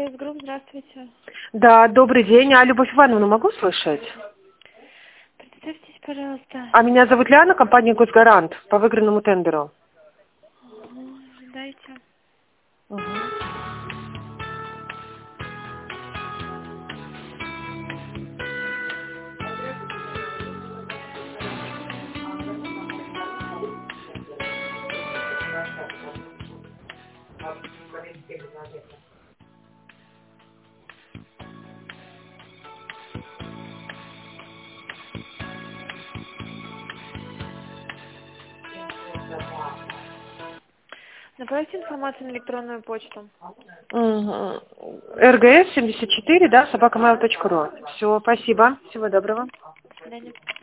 Групп, здравствуйте. Да, добрый день. А Любовь Ивановну могу слышать? Представьтесь, пожалуйста. А меня зовут Ляна, компания «Госгарант» по выигранному тендеру. Ждайте. Мгм. Направьте информацию на электронную почту. Мгм. РГС 74, да, собакамейл.ру. Все, спасибо. Всего доброго. До свидания.